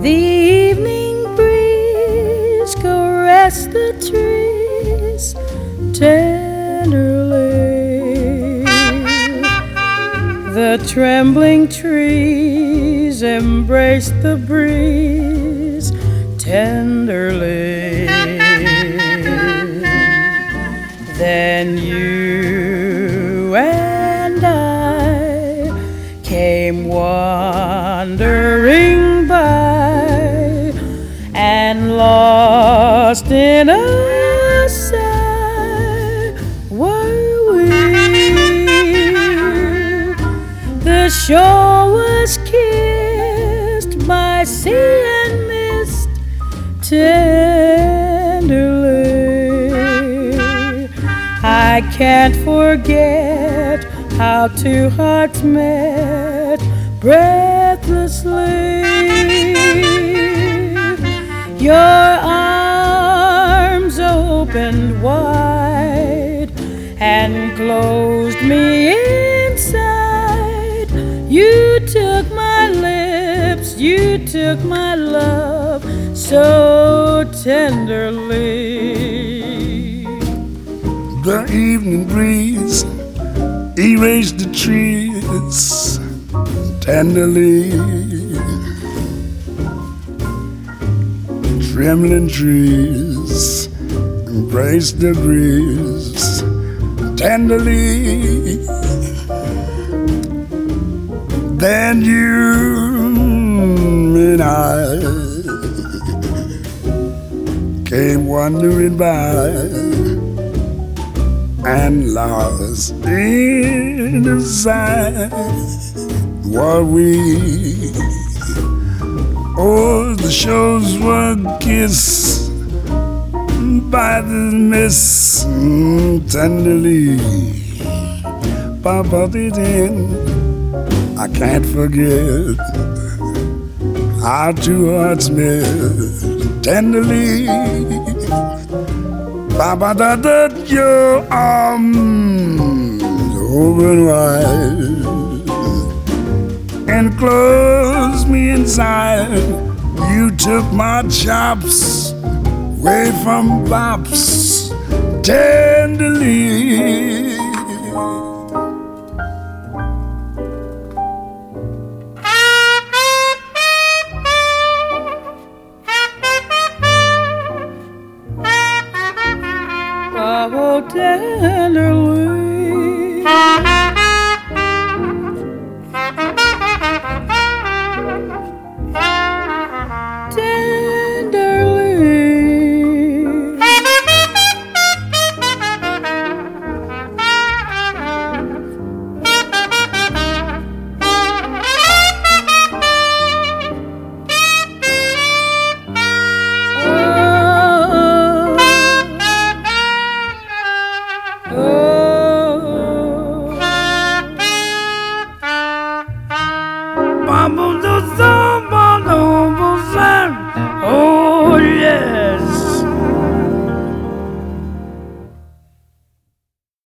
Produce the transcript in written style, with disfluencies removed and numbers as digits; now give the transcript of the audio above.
The evening breeze caressed the trees tenderly. The trembling trees embraced the breeze tenderly. Then you and I came wandering by, and lost in a sigh were we. The shore was kissed by sea and mist tenderly. I can't forget how two hearts met breathlessly. Your arms opened wide and closed me inside. You took my lips, you took my love so tenderly. The evening breeze erased the trees tenderly. Trembling trees embraced the breeze tenderly. Then you and I came wandering by, and lost in the sigh were we. Oh, the shores were kissed by the mist tenderly. Papa didn't, I can't forget how two hearts met tenderly. Papa, that your arms open wide and closed me inside. You took my chops away from bops tenderly.